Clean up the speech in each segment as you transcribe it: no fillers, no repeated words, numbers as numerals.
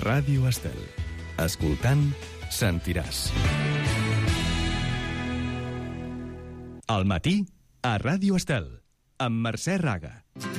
Ràdio Estel. Escoltant, sentiràs. Al matí, a Ràdio Estel, amb Mercè Raga.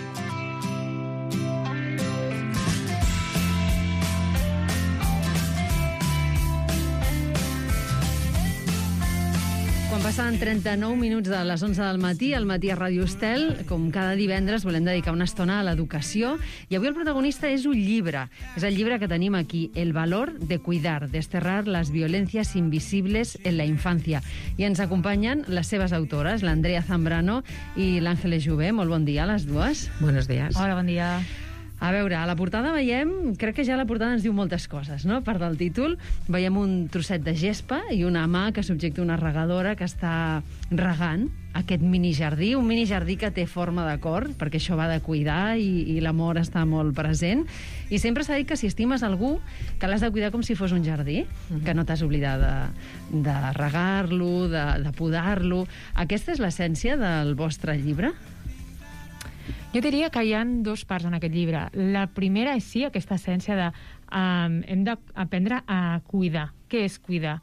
Quan passen 39 minuts de les 11 del matí, al matí a Ràdio Estel, com cada divendres, volem dedicar una estona a l'educació. I avui el protagonista és un llibre. És el llibre que tenim aquí, El valor de cuidar, desterrar las violencias invisibles en la infancia. I ens acompanyen les seves autores, l'Andrea Zambrano i l'Àngeles Jové. Molt bon dia a les dues. Buenos días. Hola, bon dia. A veure, a la portada veiem, crec que ja la portada ens diu moltes coses, no? A part del títol, veiem un trosset de gespa i una mà que subjecta una regadora que està regant aquest minijardí, un minijardí que té forma de cor, perquè això va de cuidar i l'amor està molt present. I sempre s'ha dit que si estimes algú, que l'has de cuidar com si fos un jardí, que no t'has oblidat de regar-lo, de podar-lo. Aquesta és l'essència del vostre llibre? Jo diria que hi ha dues parts en aquest llibre. La primera és sí, aquesta essència de hem d'aprendre a cuidar. Què és cuidar?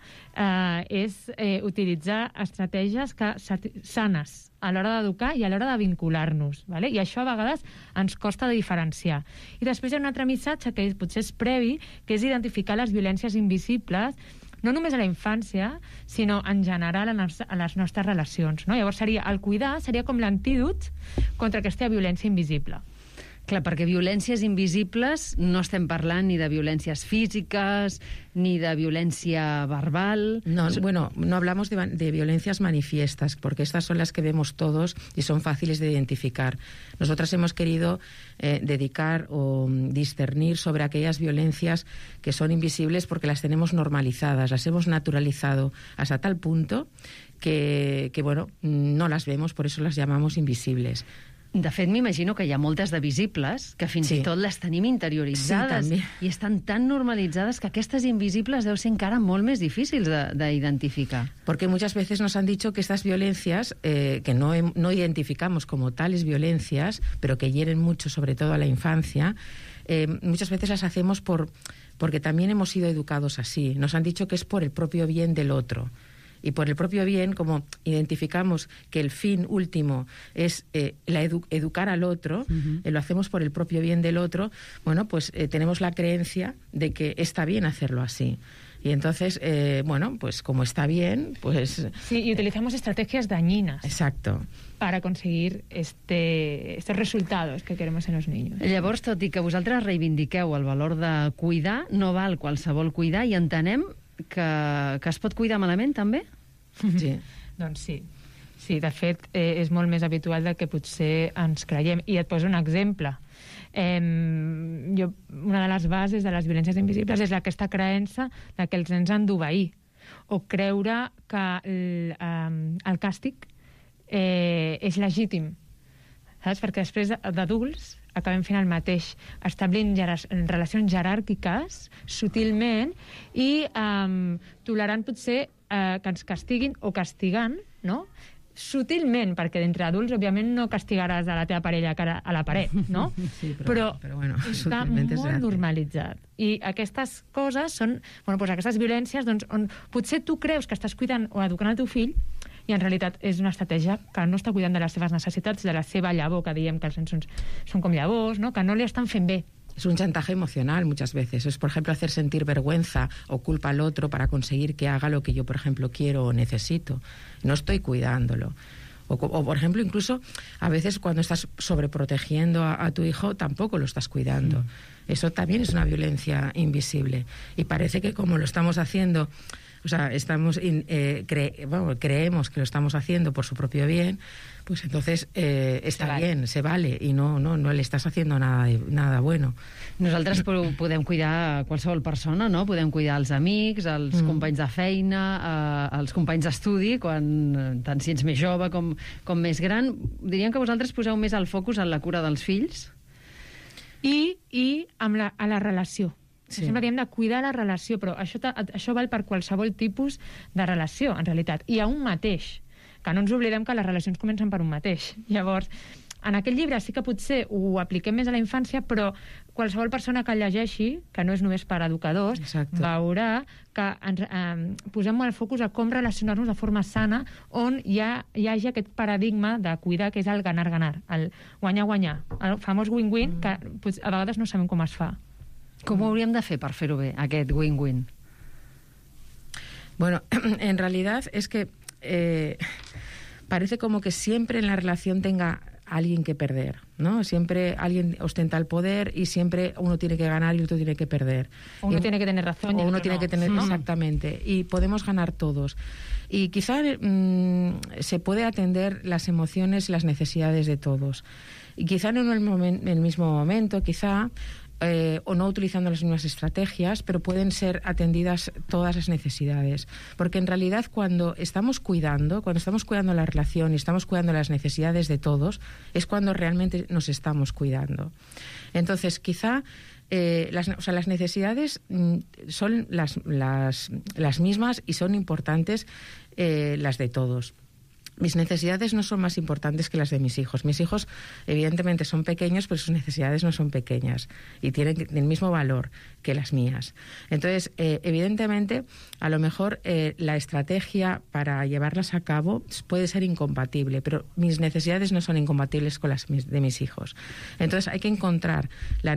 És utilitzar estratègies sanes a l'hora d'educar i a l'hora de vincular-nos. ¿vale? I això a vegades ens costa de diferenciar. I després hi ha un altre missatge que potser és previ, que és identificar les violències invisibles, no només a la infància, sinó en general a les nostres relacions. No? Llavors el cuidar seria com l'antídot contra aquesta violència invisible. Clar, perquè violències invisibles no estem parlant ni de violències físiques ni de violència verbal. No, bueno, no hablamos de violencias manifiestas, porque estas son las que vemos todos y son fáciles de identificar. Nosotras hemos querido dedicar o discernir sobre aquellas violencias que son invisibles porque las tenemos normalizadas, las hemos naturalizado hasta tal punto que bueno, no las vemos, por eso las llamamos invisibles. De fet, m'imagino que hi ha moltes de visibles que fins i tot les tenim interioritzades i estan tan normalitzades que aquestes invisibles deu ser encara molt més difícils d'identificar. Porque muchas veces nos han dicho que estas violencias, que no identificamos como tales violencias, pero que hieren mucho, sobre todo a la infancia, muchas veces las hacemos porque también hemos sido educados así. Nos han dicho que es por el propio bien del otro. Y por el propio bien, como identificamos que el fin último es educar al otro, lo hacemos por el propio bien del otro, bueno, pues tenemos la creencia de que está bien hacerlo así. Y entonces, bueno, pues como está bien, pues... Sí, y utilizamos estrategias dañinas. Exacto. Para conseguir estos resultados que queremos en los niños. Llavors, tot i que vosaltres reivindiqueu el valor de cuidar, no val qualsevol cuidar, i entenem que es pot cuidar malament, també? Sí. Doncs sí. Sí, de fet, és molt més habitual del que potser ens creiem. I et poso un exemple. Una de les bases de les violències invisibles és aquesta creença de que els nens han d'obeir, o creure que el càstig és legítim. Saps? Perquè després d'adults acabem fent el mateix, establint relacions jeràrquiques sutilment i tolerant potser que ens castiguin o castigant, no? Sutilment, perquè d'entre adults òbviament no castigaràs a la teva parella cara a la paret, no? Sí, però bueno, està molt normalitzat. I aquestes coses són, bueno, doncs aquestes violències, doncs, on potser tu creus que estàs cuidant o educant el teu fill i en realitat és una estratègia que no està cuidant de les seves necessitats, de la seva llavor, que diem que els nens són com llavors, no? Que no li estan fent bé. Es un chantaje emocional muchas veces. Es, por ejemplo, hacer sentir vergüenza o culpa al otro para conseguir que haga lo que yo, por ejemplo, quiero o necesito. No estoy cuidándolo. O por ejemplo, incluso a veces cuando estás sobreprotegiendo a tu hijo, tampoco lo estás cuidando. Eso también es una violencia invisible. Y parece que como lo estamos haciendo... O sea, creemos que lo estamos haciendo por su propio bien, pues entonces está bien, se vale, y no le estás haciendo nada bueno. Nosaltres podem cuidar qualsevol persona, no? Podem cuidar els amics, els companys de feina, els companys d'estudi, tant si ets més jove com més gran. Diríem que vosaltres poseu més el focus en la cura dels fills? I a la relació. Sí. Sempre diem de cuidar la relació, però això val per qualsevol tipus de relació, en realitat. I a un mateix, que no ens oblidem que les relacions comencen per un mateix. Llavors, en aquest llibre sí que potser ho apliquem més a la infància, però qualsevol persona que el llegeixi, que no és només per educadors, veurà que posem el focus a com relacionar-nos de forma sana, on hi hagi aquest paradigma de cuidar, que és el ganar-ganar, el guanyar-guanyar, el famós win-win, que a vegades no sabem com es fa. Com ho hauríem de fer per fer-ho bé, aquest win-win? Bueno, en realidad es que parece como que siempre en la relación tenga alguien que perder, ¿no? Siempre alguien ostenta el poder y siempre uno tiene que ganar y otro tiene que perder. Uno tiene que tener razón y uno tiene que tener, exactamente. Y podemos ganar todos. Y quizá se puede atender las emociones y las necesidades de todos. Y quizá no en el mismo momento, quizá... o no utilizando las mismas estrategias, pero pueden ser atendidas todas las necesidades. Porque en realidad cuando estamos cuidando la relación y estamos cuidando las necesidades de todos, es cuando realmente nos estamos cuidando. Entonces, quizá las necesidades son las mismas y son importantes las de todos. Mis necesidades no son más importantes que las de mis hijos. Mis hijos, evidentemente, son pequeños, pero sus necesidades no son pequeñas y tienen el mismo valor que las mías. Entonces, evidentemente, a lo mejor la estrategia para llevarlas a cabo puede ser incompatible, pero mis necesidades no son incompatibles con las de mis hijos. Entonces, hay que encontrar la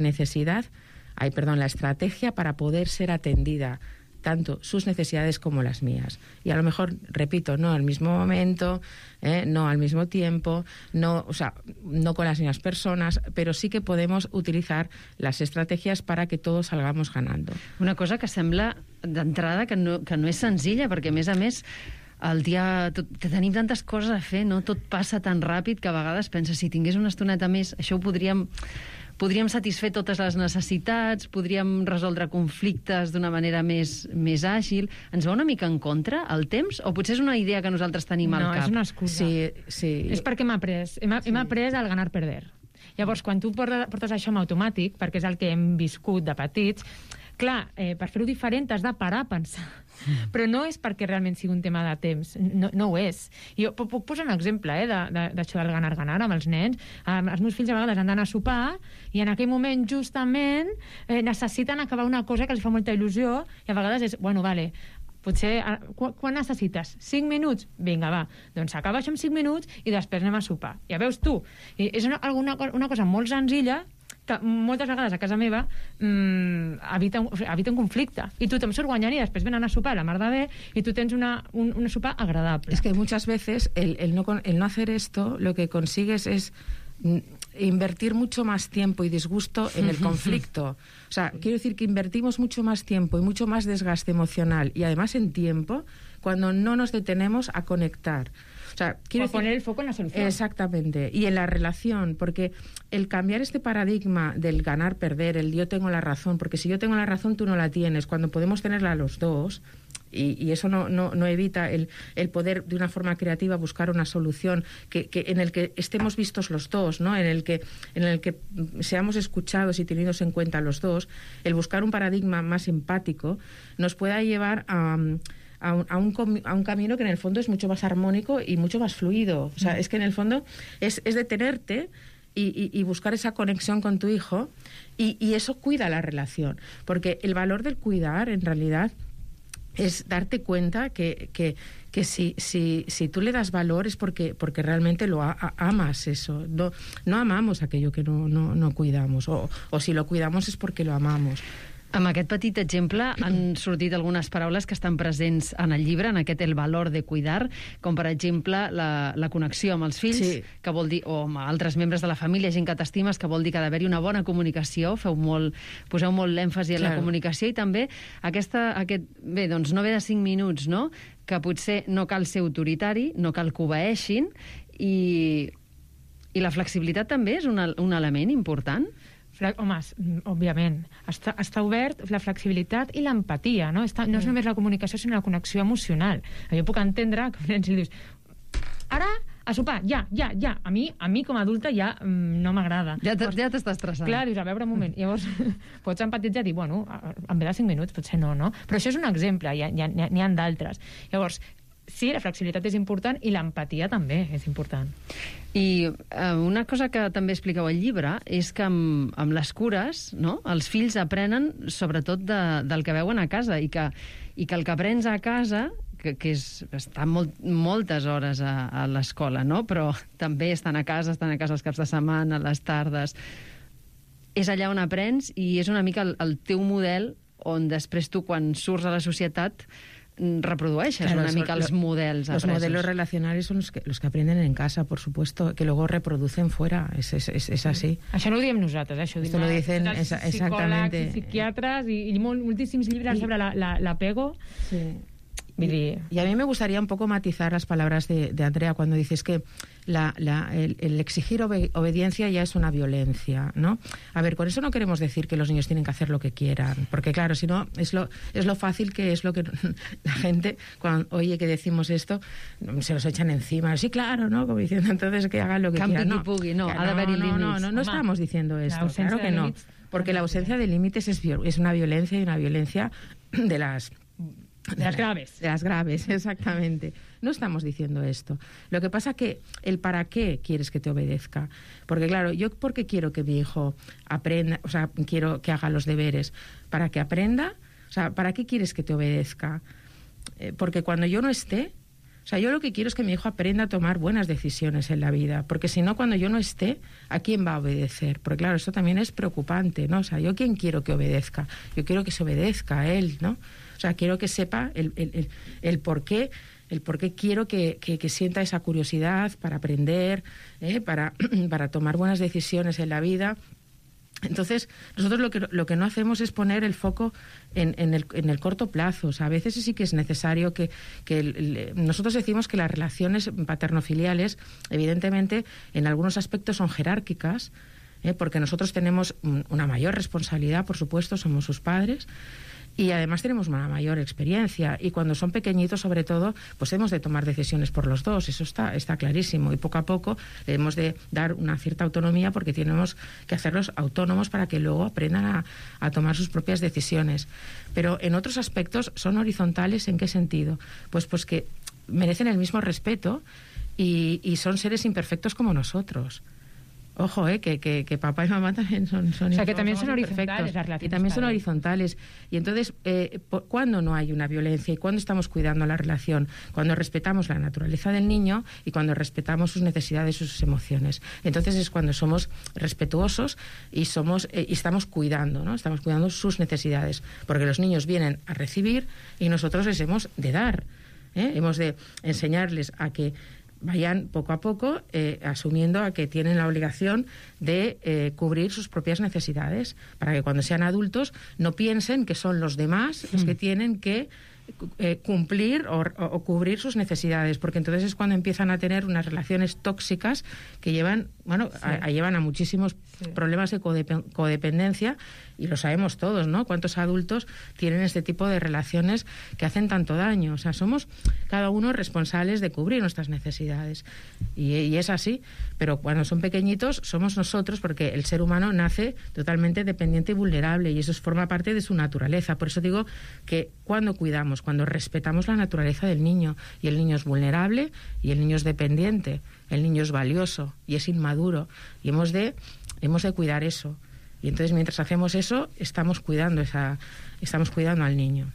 estrategia para poder ser atendida tanto sus necesidades como las mías. Y a lo mejor, repito, no al mismo momento, no al mismo tiempo, no con las mismas personas, pero sí que podemos utilizar las estrategias para que todos salgamos ganando. Una cosa que sembla d'entrada que no és senzilla, perquè a més el dia que tenim tantes coses a fer, no? Tot passa tan ràpid que a vegades penses, si tingués una estoneta més, això ho podríem satisfer totes les necessitats, podríem resoldre conflictes d'una manera més àgil. Ens va una mica en contra el temps? O potser és una idea que nosaltres tenim al cap? No, és una excusa. Sí. És perquè hem après el ganar-perder. Llavors, quan tu portes això en automàtic, perquè és el que hem viscut de petits, clar, per fer-ho diferent has de parar a pensar. Però no és perquè realment sigui un tema de temps, no ho és. Jo puc posar un exemple d'això del ganar-ganar amb els nens. Els meus fills a vegades han d'anar a sopar i en aquell moment justament necessiten acabar una cosa que els fa molta il·lusió i a vegades és, bueno, vale, potser, quan necessites? 5 minuts? Vinga, va, doncs acaba això en 5 minuts i després anem a sopar. Ja veus tu, és una cosa molt senzilla que moltes vegades a casa meva evita un conflicte. I tu te'n surt guanyant i després venen a sopar la mar de bé i tu tens una sopar agradable. Es que muchas veces el no hacer esto lo que consigues es invertir mucho más tiempo y disgusto en el conflicto. O sea, quiero decir que invertimos mucho más tiempo y mucho más desgaste emocional y además en tiempo cuando no nos detenemos a conectar. O sea, quiero decir, poner el foco en la solución. Exactamente. Y en la relación, porque el cambiar este paradigma del ganar-perder, el yo tengo la razón, porque si yo tengo la razón tú no la tienes, cuando podemos tenerla los dos, y eso no evita el poder de una forma creativa buscar una solución que en el que estemos vistos los dos, ¿no? en el que seamos escuchados y tenidos en cuenta los dos, el buscar un paradigma más empático nos pueda llevar a un camino que en el fondo es mucho más armónico y mucho más fluido. O sea, es que en el fondo es detenerte y buscar esa conexión con tu hijo y eso cuida la relación. Porque el valor del cuidar, en realidad, es darte cuenta que si tú le das valor es porque realmente lo amas eso. No amamos aquello que no cuidamos. O si lo cuidamos es porque lo amamos. Amb aquest petit exemple han sortit algunes paraules que estan presents en el llibre, en aquest el valor de cuidar, com per exemple la connexió amb els fills, sí, que vol dir, o amb altres membres de la família, gent que t'estimes, que vol dir que ha d'haver-hi una bona comunicació, poseu molt l'èmfasi en la comunicació, i també doncs no haver de 5 minuts, no? Que potser no cal ser autoritari, no cal que obeeixin, i la flexibilitat també és un element important? Home, òbviament, està obert la flexibilitat i l'empatia, no? No és només la comunicació, sinó la connexió emocional. Jo puc entendre que si dius ara, a sopar, ja. A mi com a adulta ja no m'agrada. Ja t'estàs estressant. Clar, dius, a veure, un moment. Llavors, pots empatitzar i dir, bueno, en ve de 5 minuts, potser no? Però això és un exemple, n'hi ha d'altres. Llavors, sí, la flexibilitat és important i l'empatia també és important. I una cosa que també expliqueu al llibre és que amb les cures, no?, els fills aprenen sobretot del que veuen a casa i que el que aprens a casa, que és estar moltes hores a l'escola, no?, però també estan a casa els caps de setmana, a les tardes. És allà on aprens i és una mica el teu model on després tu, quan surts a la societat, reprodueixes una mica els models apresos. Los modelos relacionales son los que aprenden en casa, por supuesto, que luego reproducen fuera. Es así. Això no ho diem nosaltres, això ho Esto lo dicen exactamente. Psicòlegs i psiquiatres i moltíssims llibres sobre l'apego. Sí. Y a mí me gustaría un poco matizar las palabras de Andrea cuando dices que el exigir obediencia ya es una violencia, ¿no? A ver, con eso no queremos decir que los niños tienen que hacer lo que quieran, porque claro, si no, es lo fácil que es lo que la gente, cuando oye que decimos esto, se los echan encima. Sí, claro, ¿no? Como diciendo, entonces que hagan lo que quieran. No, ha d'haver-hi límits. No estamos diciendo esto, claro que no. Porque la ausencia de límites es una violencia y una violencia de las graves. De las graves, exactamente. No estamos diciendo esto. Lo que pasa que el para qué quieres que te obedezca. Porque claro, yo porque quiero que mi hijo aprenda, o sea, quiero que haga los deberes, para que aprenda, o sea, ¿para qué quieres que te obedezca? Porque cuando yo no esté, o sea, yo lo que quiero es que mi hijo aprenda a tomar buenas decisiones en la vida, porque si no, cuando yo no esté, ¿a quién va a obedecer? Porque claro, esto también es preocupante, ¿no? O sea, ¿yo quién quiero que obedezca? Yo quiero que se obedezca a él, ¿no? O sea, quiero que sepa el por qué quiero que sienta esa curiosidad para aprender, para tomar buenas decisiones en la vida. Entonces, nosotros lo que no hacemos es poner el foco en el corto plazo. O sea, a veces sí que es necesario nosotros decimos que las relaciones paternofiliales, evidentemente, en algunos aspectos son jerárquicas, porque nosotros tenemos una mayor responsabilidad, por supuesto, somos sus padres, y además tenemos una mayor experiencia, y cuando son pequeñitos, sobre todo, pues hemos de tomar decisiones por los dos, eso está clarísimo, y poco a poco le hemos de dar una cierta autonomía, porque tenemos que hacerlos autónomos para que luego aprendan a tomar sus propias decisiones. Pero en otros aspectos son horizontales. ¿En qué sentido? Pues que merecen el mismo respeto y son seres imperfectos como nosotros. Ojo, que papá y mamá también son o sea, que también son horizontales las relaciones. Y también son horizontales. Y entonces, ¿cuándo no hay una violencia y cuándo estamos cuidando la relación? Cuando respetamos la naturaleza del niño y cuando respetamos sus necesidades y sus emociones. Entonces es cuando somos respetuosos y estamos cuidando, ¿no? Estamos cuidando sus necesidades. Porque los niños vienen a recibir y nosotros les hemos de dar. Hemos de enseñarles a que vayan poco a poco asumiendo a que tienen la obligación de cubrir sus propias necesidades, para que cuando sean adultos no piensen que son los demás los que tienen que cumplir o cubrir sus necesidades, porque entonces es cuando empiezan a tener unas relaciones tóxicas que llevan a muchísimos problemas de codependencia, y lo sabemos todos, ¿no? ¿Cuántos adultos tienen este tipo de relaciones que hacen tanto daño? O sea, somos cada uno responsables de cubrir nuestras necesidades, y es así, pero cuando son pequeñitos somos nosotros, porque el ser humano nace totalmente dependiente y vulnerable, y eso forma parte de su naturaleza. Por eso digo que cuando cuidamos, cuando respetamos la naturaleza del niño, y el niño es vulnerable y el niño es dependiente, el niño es valioso y es inmaduro, y hemos de cuidar eso. Y entonces, mientras hacemos eso, estamos cuidando al niño.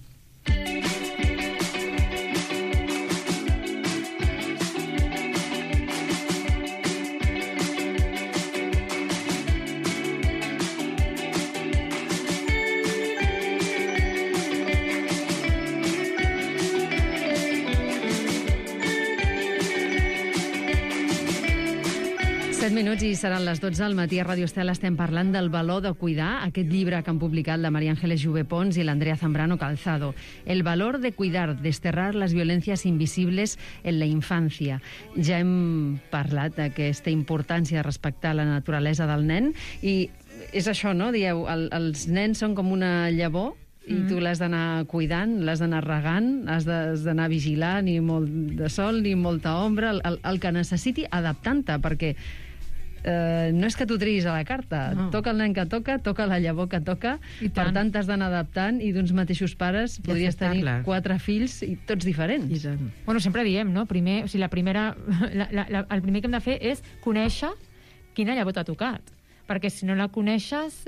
Minuts i seran les 12 del matí a Ràdio Estel. Estem parlant del valor de cuidar, aquest llibre que han publicat la María Ángeles Jové Pons i l'Andrea Zambrano Calzado. El valor de cuidar, desterrar les violències invisibles en la infància. Ja hem parlat d'aquesta importància de respectar la naturalesa del nen, i és això, no? Dieu, els nens són com una llavor, i tu l'has d'anar cuidant, l'has d'anar regant, has d'anar vigilant, ni molt de sol ni molta ombra, el que necessiti, adaptant-te, perquè no és que tu triïs a la carta. No. Toca el nen que toca la llavor que toca, I per tant. tant t'has d'anar adaptant, i d'uns mateixos pares podries tenir acceptar-la. 4 fills i tots diferents. I tant. Bueno, sempre diem, no? Primer, o sigui, el primer que hem de fer és conèixer quina llavor t'ha tocat. Perquè si no la coneixes,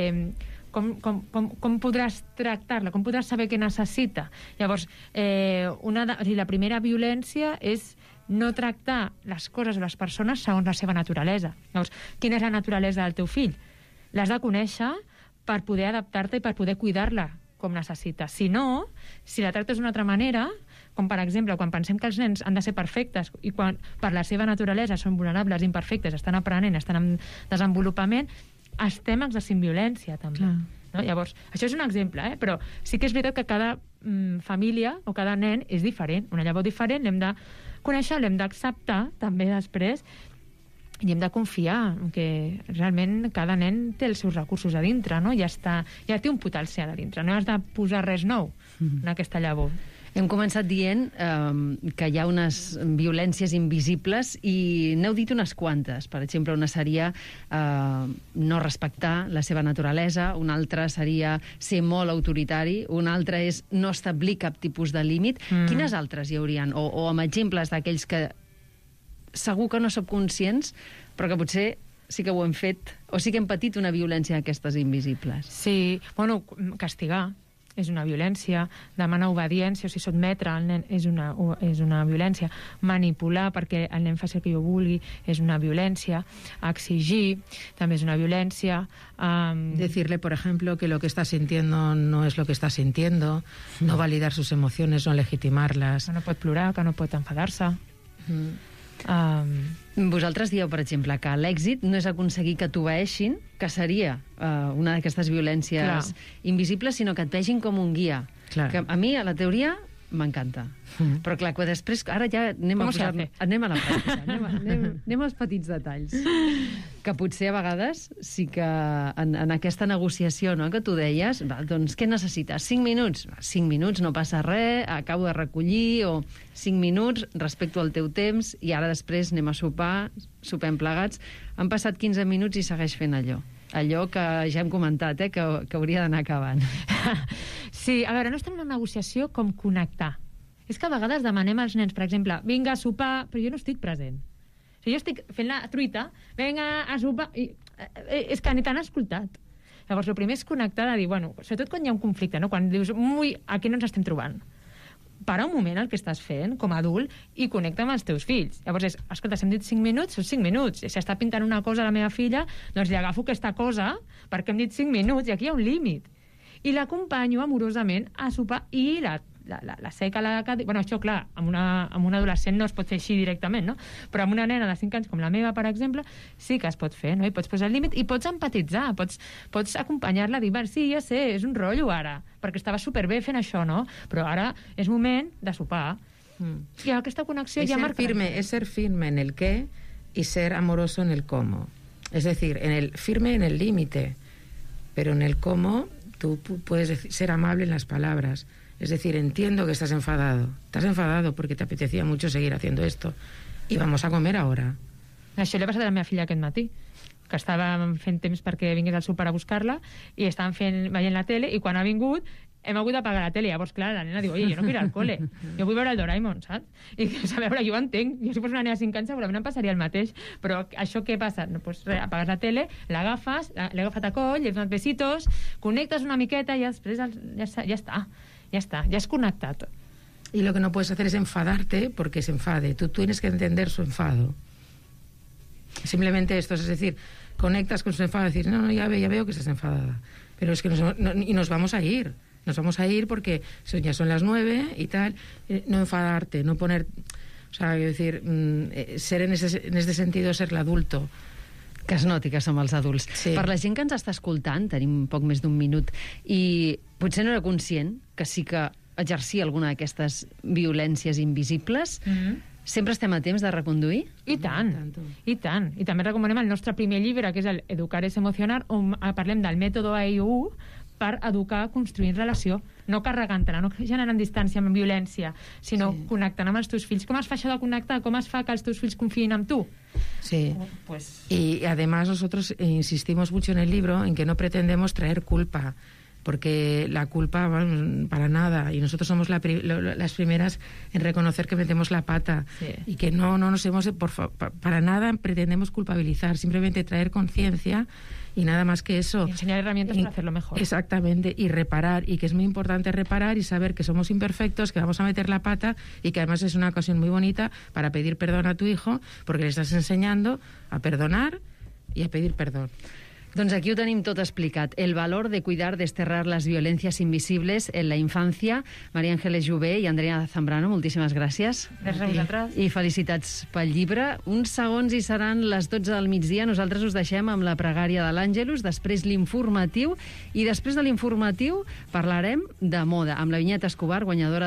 com podràs tractar-la? Com podràs saber què necessita? Llavors, la primera violència és no tractar les coses o les persones segons la seva naturalesa. Llavors, quina és la naturalesa del teu fill? L'has de conèixer per poder adaptar-te i per poder cuidar-la com necessites. Si no, si la tractes d'una altra manera, com per exemple, quan pensem que els nens han de ser perfectes i quan per la seva naturalesa són vulnerables, imperfectes, estan aprenent, estan en desenvolupament, estem exercint violència, també. Clar. No? Llavors, això és un exemple, però sí que és veritat que cada família o cada nen és diferent, una llavor diferent, l'hem de conèixer, l'hem d'acceptar també després, i hem de confiar que realment cada nen té els seus recursos a dintre, no? Ja té un potencial a dintre, no has de posar res nou en aquesta llavor. Hem començat dient que hi ha unes violències invisibles i n'heu dit unes quantes. Per exemple, una seria no respectar la seva naturalesa, una altra seria ser molt autoritari, una altra és no establir cap tipus de límit. Quines altres hi haurien? O amb exemples d'aquells que segur que no som conscients, però que potser sí que ho hem fet, o sí que hem patit una violència d'aquestes invisibles. Sí, bueno, castigar és una violència, demanar obediència, o sigui, sotmetre al nen és una violència, manipular perquè el nen faci el que jo vulgui és una violència, exigir també és una violència. Decirle, por ejemplo, que lo que está sintiendo no es lo que está sintiendo, no validar sus emociones, no legitimarlas. Que no pot plorar, que no pot enfadar-se. Vosaltres dieu, per exemple, que l'èxit no és aconseguir que t'obeeixin, que seria una d'aquestes violències invisibles, sinó que et vegin com un guia. Clar. Que a mi, a la teoria, m'encanta. Però clar, que després, ara ja anem a la pràctica, anem als petits detalls. Que potser a vegades sí que en aquesta negociació, no, que tu deies, doncs què necessites? 5 minuts? 5 minuts, no passa res, acabo de recollir, o 5 minuts, respecto al teu temps, i ara després anem a sopar, sopem plegats. Han passat 15 minuts i segueix fent allò que ja hem comentat, que hauria d'anar acabant. Sí, a veure, no estem en una negociació com connectar. És que a vegades demanem als nens, per exemple, vinga a sopar, però jo no estic present. O sigui, jo estic fent la truita, vinga a sopar, i és que ni t'han escoltat. Llavors, el primer és connectar, de dir, bueno, sobretot quan hi ha un conflicte, no? Quan dius, ui, aquí no ens estem trobant. Para un moment el que estàs fent, com a adult, i connecta amb els teus fills. Llavors és, escolta, si hem dit 5 minuts, són 5 minuts. Si està pintant una cosa a la meva filla, doncs li agafo aquesta cosa perquè hem dit 5 minuts i aquí hi ha un límit. I l'acompanyo amorosament a sopar i la seca la cadira... Bueno, això, clar, amb un adolescent no es pot fer així directament, no? Però amb una nena de 5 anys com la meva, per exemple, sí que es pot fer, no? I pots posar el límit i pots empatitzar, pots acompanyar-la, dir, sí, ja sé, és un rotllo ara, perquè estava superbé fent això, no? Però ara és moment de sopar. I aquesta connexió ja marca... Es ser firme en el qué y ser amoroso en el cómo. Es decir, firme en el límite, pero en el cómo tú puedes ser amable en las palabras. Es decir, entiendo que estás enfadado. Estás enfadado porque te apetecía mucho seguir haciendo esto. Y vamos a comer ahora. Això li ha passat a la meva filla aquest matí, que estava fent temps perquè vingués al súper a buscar-la i estaven veient la tele i quan ha vingut hem hagut d'apagar la tele. Llavors, clar, la nena diu, oye, jo no quiero ir al cole, jo vull veure el Doraemon, saps? I a veure, jo ho entenc, jo si fos una nena de 5 anys segurament em passaria el mateix, però això què passa? No, pues res, apagues la tele, l'agafes, l'he agafat a coll, li has donat besitos, connectes una miqueta i després ja està, ja has connectat. Y lo que no puedes hacer es enfadarte porque se enfade. Tú tienes que entender su enfado. Simplemente esto, es decir, conectas con su enfado y decir, no, ya veo que estás enfadada. Pero es que nos vamos a ir. Nos vamos a ir porque ya son las 9 y tal. No enfadarte, no poner... O sea, quiero decir, ser en este sentido, ser l'adulto. Que es noti que som els adults. Sí. Per la gent que ens està escoltant, tenim poc més d'1 minut, i potser no era conscient que sí que exercia alguna d'aquestes violències invisibles, sempre estem a temps de reconduir? I tant, i tant. I també recomanem el nostre primer llibre, que és el Educar és emocionar, on parlem del mètode AIU per educar, construint relació, no carregant-te-la, no generant distància amb violència, sinó connectant amb els teus fills. Com es fa això de connectar? Com es fa que els teus fills confiïn en tu? Sí. Y además nosotros insistimos mucho en el libro en que no pretendemos traer culpa, porque la culpa, bueno, para nada, y nosotros somos las primeras en reconocer que metemos la pata, y que no nos hemos, para nada pretendemos culpabilizar, simplemente traer conciencia y nada más que eso. Y enseñar herramientas para hacerlo mejor. Exactamente, y reparar, y que es muy importante reparar y saber que somos imperfectos, que vamos a meter la pata, y que además es una ocasión muy bonita para pedir perdón a tu hijo, porque le estás enseñando a perdonar y a pedir perdón. Doncs aquí ho tenim tot explicat. El valor de cuidar, desterrar les violències invisibles en la infància. María Ángeles Jové i Andrea Zambrano, moltíssimes gràcies. Gràcies a vosaltres. I felicitats pel llibre. Uns segons i seran les 12 del migdia. Nosaltres us deixem amb la pregària de l'Àngelus, després l'informatiu, i després de l'informatiu parlarem de moda, amb la Vinyeta Escobar, guanyadora